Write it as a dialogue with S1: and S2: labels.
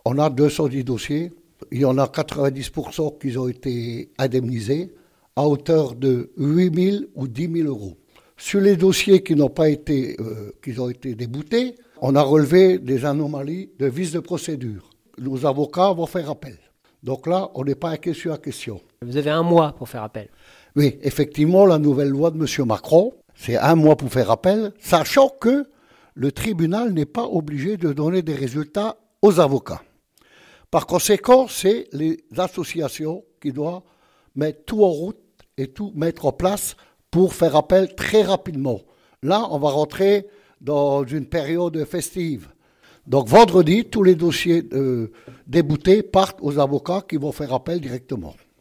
S1: On a 210 dossiers. Il y en a 90% qui ont été indemnisés à hauteur de 8 000 ou 10 000 euros. Sur les dossiers qui n'ont pas été, qui ont été déboutés, on a relevé des anomalies de vices de procédure. Nos avocats vont faire appel. Donc là, on n'est pas inquiet sur la question.
S2: Vous avez 1 mois pour faire appel.
S1: Oui, effectivement, la nouvelle loi de M. Macron, c'est 1 mois pour faire appel, sachant que le tribunal n'est pas obligé de donner des résultats aux avocats. Par conséquent, c'est les associations qui doivent mettre tout en route et tout mettre en place pour faire appel très rapidement. Là, on va rentrer dans une période festive. Donc vendredi, tous les dossiers déboutés partent aux avocats qui vont faire appel directement.